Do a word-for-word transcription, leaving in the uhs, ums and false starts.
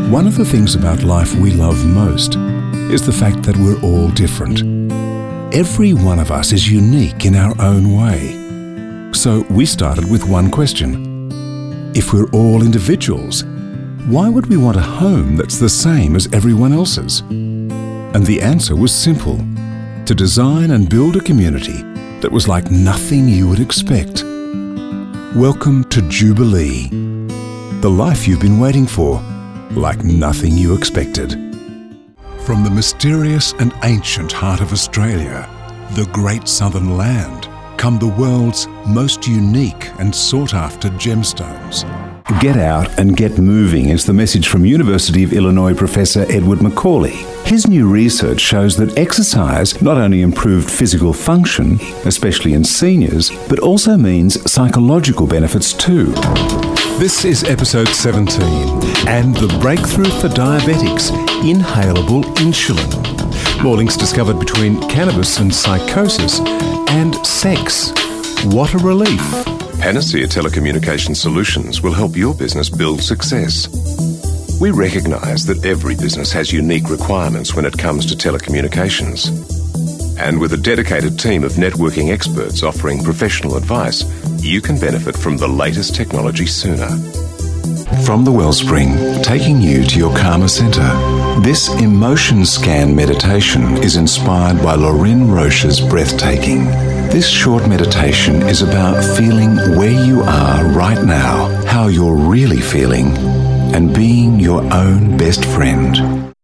One of the things about life we love most is the fact that we're all different. Every one of us is unique in our own way. So we started with one question. If we're all individuals, why would we want a home that's the same as everyone else's? And the answer was simple: to design and build a community that was like nothing you would expect. Welcome to Jubilee, the life you've been waiting for, like nothing you expected. From the mysterious and ancient heart of Australia, the Great Southern Land, come the world's most unique and sought-after gemstones. Get out and get moving is the message from University of Illinois Professor Edward Macaulay. His new research shows that exercise not only improved physical function, especially in seniors, but also means psychological benefits too. This is episode seventeen, and the breakthrough for diabetics, inhalable insulin. More links discovered between cannabis and psychosis, and sex. What a relief. Panacea Telecommunication Solutions will help your business build success. We recognise that every business has unique requirements when it comes to telecommunications. And with a dedicated team of networking experts offering professional advice, you can benefit from the latest technology sooner. From the Wellspring, taking you to your Karma Centre. This emotion scan meditation is inspired by Lauren Roche's Breathtaking. This short meditation is about feeling where you are right now, how you're really feeling, and being your own best friend.